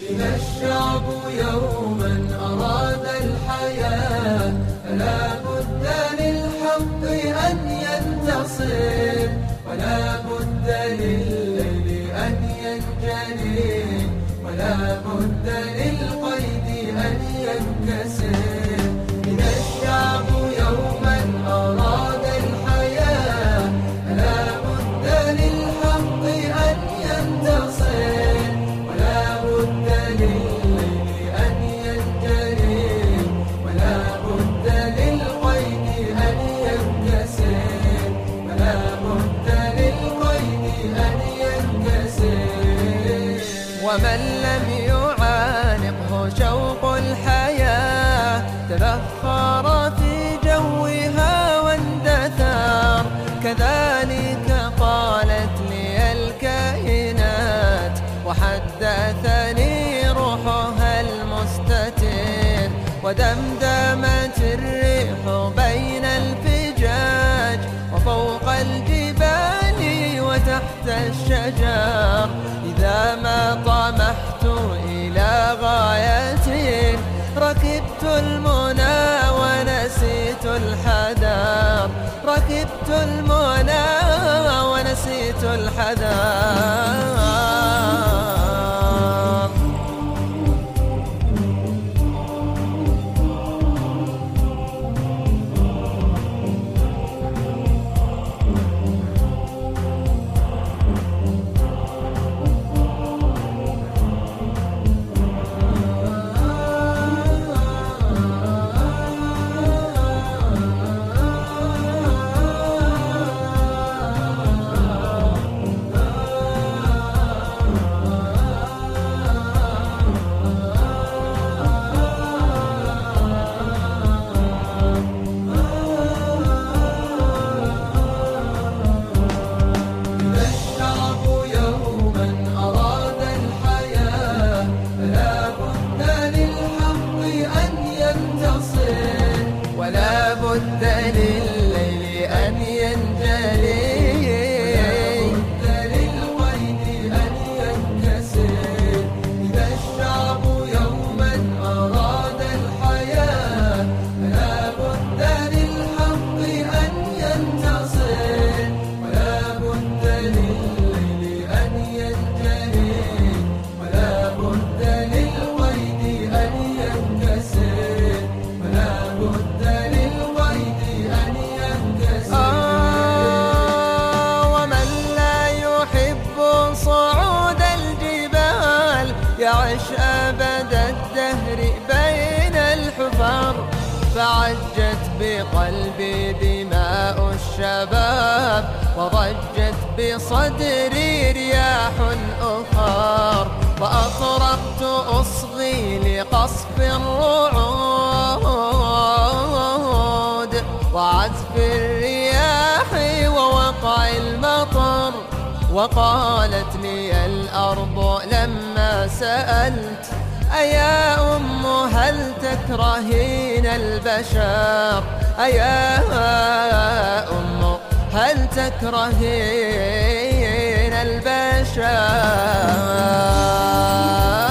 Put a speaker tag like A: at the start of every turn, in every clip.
A: إذا الشعب يوما أراد الحياة فلا بد للحق أن ينتصر، ولا بد للليل أن ينجلي، ولا بد للقيد أن ينكسر. إذا الشعب يوما أراد الحياة فلا بد للحق أن ينتصر، ولا بد للليل أن ينجلي، ولا بد للقيد أن ينكسر، ولا بد للقيد أن ينكسر. ومن لم يعانقه شوق الحياة تبخر في جوها واندثر. كذلك قالت لي الكائنات وحدثني روحها المستتر، ودمدمت الريح بين الفجاج وفوق الجبال وتحت الشجر. إذا ما طمحت إلى غاية ركبت المنى ونسيت الحذر، ركبت المنى ونسيت الحذر. ولا بد للليل أن ينجلي، ولا بد للقيد أن ينكسر. إذا الشعب يوما أراد الحياة فلا بد للحق أن ينتصر، ولا بد للليل أن ينجلي، ولا بد للقيد أن ينكسر، ولا بد للقيد أن ينكسر. ومن لا يحب صعود الجبال يعش أبد الدهر بين الحفر. فعجت بقلبي دماء الشباب وضجت بصدري رياح أخر، وأطرقت أصغي لقصف الرعود وعزف الرياح ووقع المطر. وقالت لي الأرض لما سألت أيا أم هل تكرهين البشر، أيا أم هل تكرهين البشر.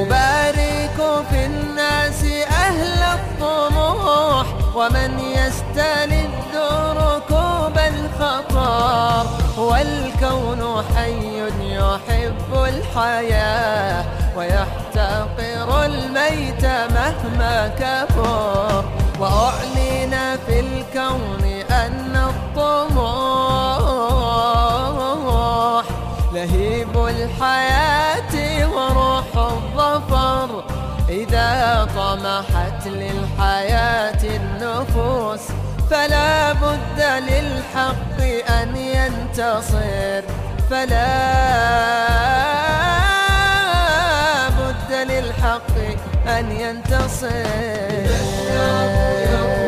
A: أبارك في الناس أهل الطموح ومن يستلذ ركوب الخطر، والكون حي يحب الحياة ويحتقر الميت مهما كفر، وأعلن في الكون أن الطموح لهيب الحياة وروح الظفر، إذا طمحت للحياة النفوس فلا بد للحق أن ينتصر، فلا بد للحق أن ينتصر.